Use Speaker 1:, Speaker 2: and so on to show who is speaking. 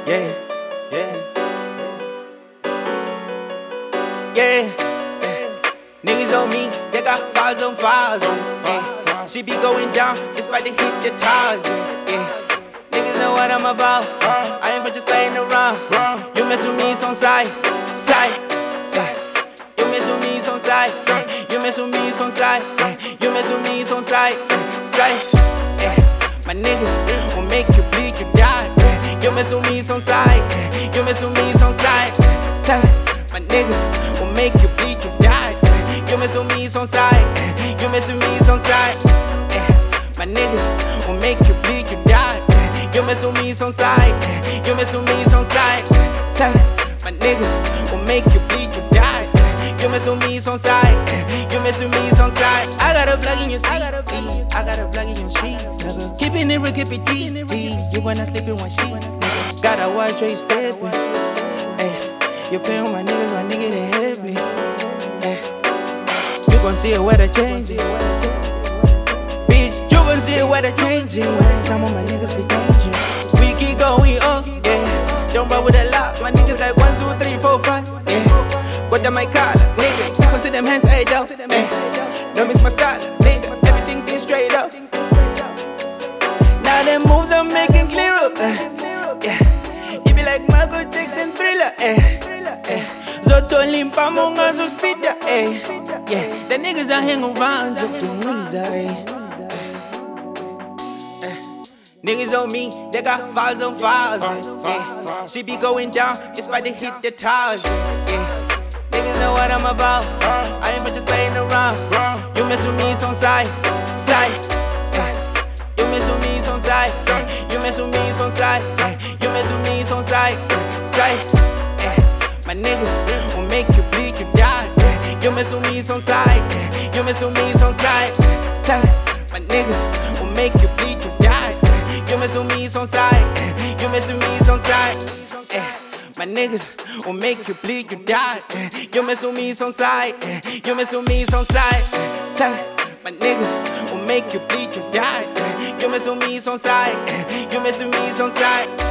Speaker 1: Yeah, yeah, yeah. Niggas on me, they got files on files. Yeah. She be going down, it's about to hit the tires. Yeah. Niggas know what I'm about. I ain't for just playing around. You mess with me, it's on side. You mess with me, it's on side. You mess with me, it's on side. You mess with me, it's on side. My niggas will make you bleed, you die. You mess with me, it's on side. You mess with me, it's on side. My niggas will make you bleed, you die. You mess with me, it's on side. You mess with me, it's on side. My niggas will make you bleed, you die. You mess with me, it's on side. You mess with me, it's on side. My niggas will make you bleed, you die. You mess with me, it's on side. You mess with me, it's on side. I got a plug in your seat. I got a plug in your streets, nigga. Keeping it real, keep it deep. You wanna sleep in one sheet, nigga. Gotta watch where you steppin'. You playing with my nigga, they heavy. You gon' see it where they changing. Bitch, you gon' see it where they changing. Some of my niggas be dangerous. We keep going up, yeah. Don't run with a lot. My niggas like 1, 2, 3, 4, 5, yeah. What them my collar, nigga. You can see them hands, hey, though. Don't miss my style, nigga. Everything be straight up. Now them moves I'm making clear up, yeah. You be like Michael Jackson Thriller, Zoto limpa monga zo speed, yeah. The niggas are hanging around, so can niggas on me, they got files on files. She be going down, it's about to hit the tires. Niggas know what I'm about. I ain't for just playing around. You mess with me, it's on side. You mess with me, it's on side. You mess with me, it's on side. You mess with me, it's on side. My niggas will make you bleed, you die. You mess with me, it's on side. You mess with me, it's on side. My niggas will make you bleed, you die. You mess with me, it's on side. You mess with me, it's on side. My niggas will make you bleed, you die. You mess with me, it's on side. You mess with me, it's on side. My niggas will make you bleed, you die. You mess with me, it's on side. You mess with me, it's on side.